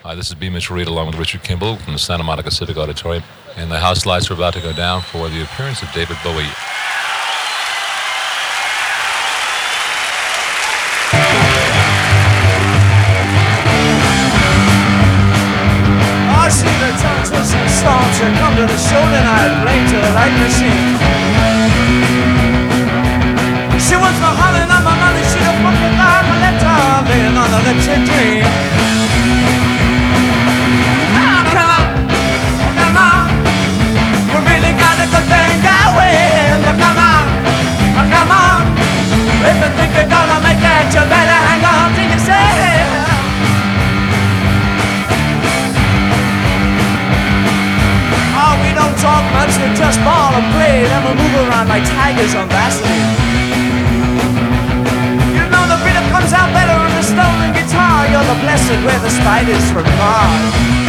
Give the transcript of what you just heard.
Hi, this is B. Mitchell Reed along with Richard Kimball from the Santa Monica Civic Auditorium. And the house lights are about to go down for the appearance of David Bowie. I see the tongue twisting songs that come to the show tonight, playing to the light machine. She wants my honey, not my money. She the fucking line, my letter, laying on the electric dream. We really got a good thing going. Come on. If you think you're gonna make it, you better hang on till you say. Oh, we don't talk much, we just ball and play, then we move around like tigers on Vaseline. You know the rhythm comes out better on the stolen guitar. You're the blessed where the spiders from Mars.